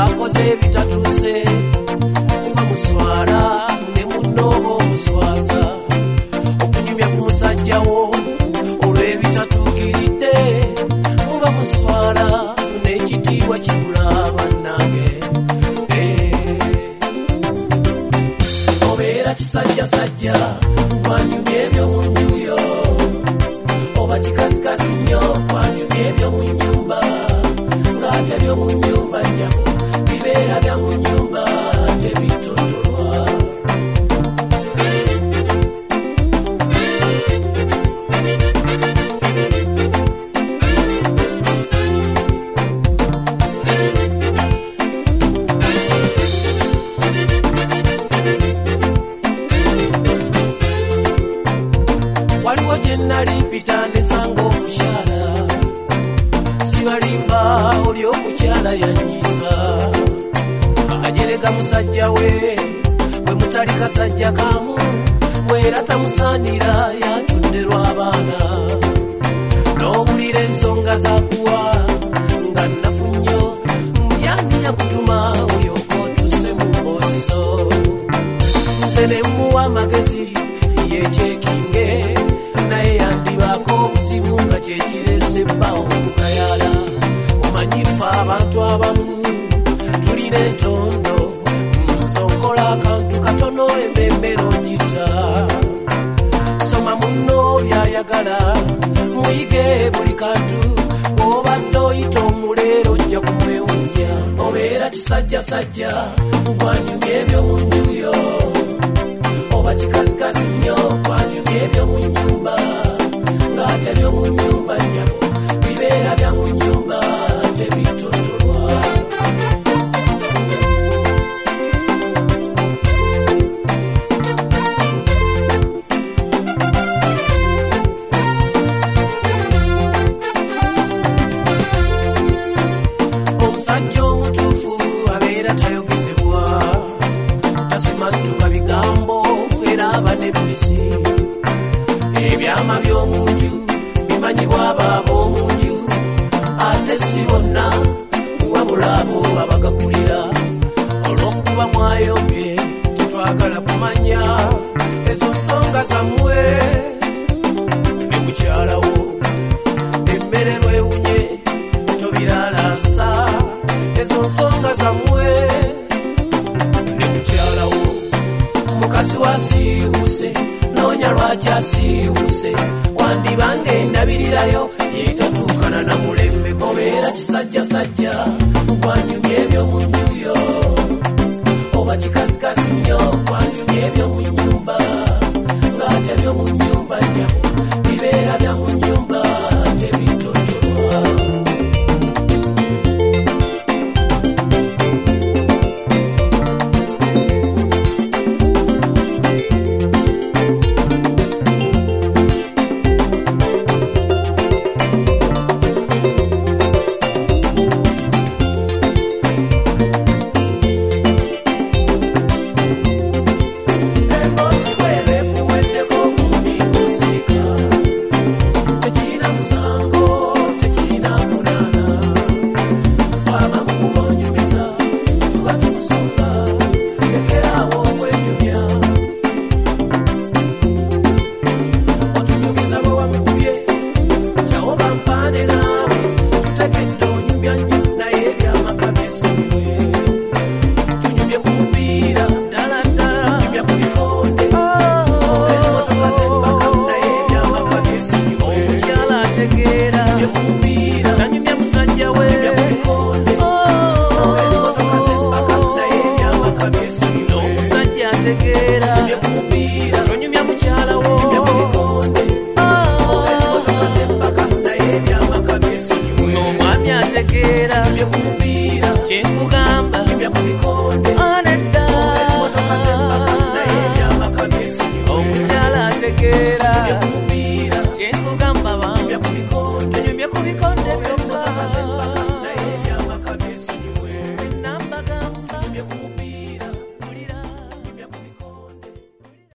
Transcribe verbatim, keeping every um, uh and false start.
bwakoze bitatuse kuba muswala ne munnobo muswaza okunyumya ku musajjawo olw'ebitatuukiridde kuba muswala n'ekitiibwa kibula bannange obeera kisajjasajja kwanyumya ebyo mu njuyo oba kikazikazi nnyo kwanyumya ebyo mu nnyumba ng'ate byo mu nnyumba njamu bibeera bya mu nnyumba tebitotolwa waliwo gye nali mpita nesanga omukyala sibalimba oli omukyala yanyiisa ajerega musajja we bwe mutali kasajja kamu bwera tamusaanira yatudde lw'abaana n'owulira ensonga zakuwa nga nnafu nnyo yani yakutuma olyoka otuse mu mboozi zo nze ne mmuwa amagezi yeekyekinge naye yandibaako obuzibu nga kyekirese bbawo mukayala omanyifa abantu abamu tulina entondo nsonkola akantu katono embeembero njita soma munno byayagala muyige buli kantu obadde oyita omuleero ojja kumwewunya obeera kisajjasajja kwanyumya ebyo mu njuyo oba kikazikazi nnyo kwanyumya ebyo mu nnyumba ng'ate byo mu nnyumba nyamu bibeera bya mu nnyumba tebitotolwa omusajja omutuufu abeera tayogezebwa tasimattuka bigambo era aba n'ebibisi ebyama by'omu nju bimanyibwa abaabo omu nju ate si bonna wabula abo abagakulira olw'okuba mwayombye tetwagala kumanya ezo nsonga zammwe ne mukyalawo emmere lwewunye tobiralaasa ezo nsonga zammwe ne mukyalawo mukazi wasiiwuse noonya lwaki asiiwuse wandibanga endabirirayo yeetatuukana na mulembe obeera kisajjasajja kwanyumya ebyo mu njuyo oba kikazikazi nnyo kwanyumya ebyo mu nnyumba ng'ate byo mu nnyumba nyamu bibeera bya mu nnyumba tebitotolwa Omukyala